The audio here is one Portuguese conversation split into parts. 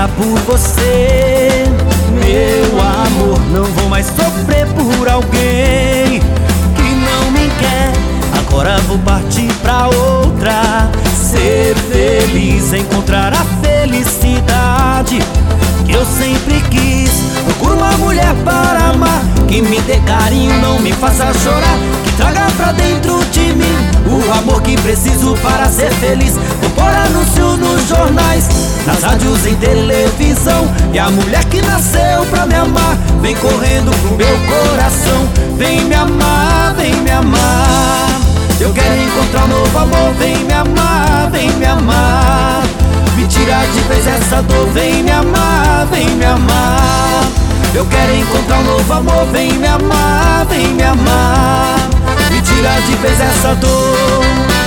por você. Meu amor, não vou mais sofrer por alguém que não me quer. Agora vou partir pra outra, ser feliz, encontrar a felicidade que eu sempre quis. Procuro uma mulher para amar, que me dê carinho, não me faça chorar, que traga pra dentro de mim o amor que preciso para ser feliz. Vou pôr anúncio nos jornais, nas rádios, em televisão, e a mulher que nasceu pra me amar vem correndo pro meu coração. Vem me amar, vem me amar. Eu quero encontrar um novo amor. Vem me amar, vem me amar. Me tirar de vez essa dor. Vem me amar, vem me amar. Eu quero encontrar um novo amor. Vem me amar, vem me amar. Me tirar de vez essa dor.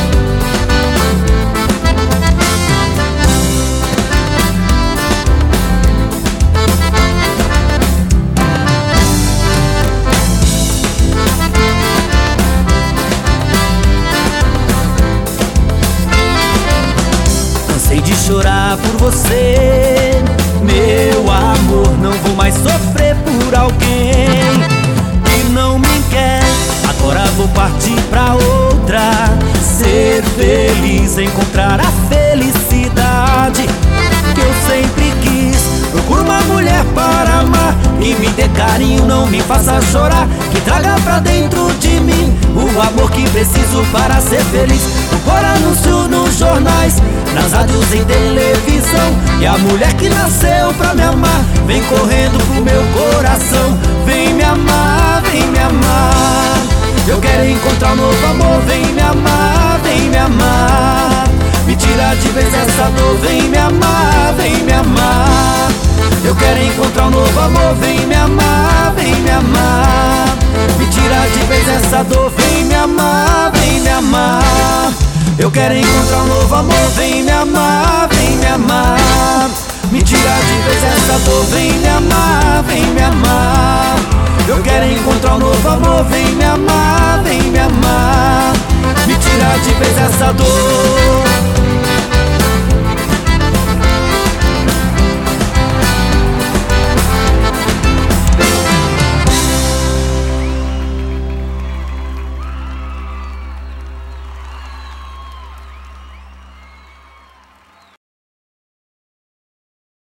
Cansei de chorar por você, meu amor, não vou mais sofrer por alguém que não me quer. Agora vou partir pra outra, ser feliz, encontrar a felicidade que eu sempre quis. Procuro uma mulher para amar, que me dê carinho, não me faça chorar, que traga pra dentro de mim o amor que preciso para ser feliz. Vou pôr anúncio nos jornais, nas rádios, em televisão, e a mulher que nasceu pra me amar vem correndo pro meu coração. Vem me amar, vem me amar. Eu quero encontrar um novo amor. Vem me amar, vem me amar. Me tira de vez essa dor. Vem me amar, vem me amar. Eu quero encontrar um novo amor. Vem me amar, vem me amar. Me tira de vez essa dor. Vem me amar, vem me amar. Eu quero encontrar um novo amor. Vem me amar, vem me amar. Me tira de vez essa dor. Vem me amar, vem me amar. Eu quero encontrar um novo amor. Vem me amar, vem me amar. Me tira de vez essa dor.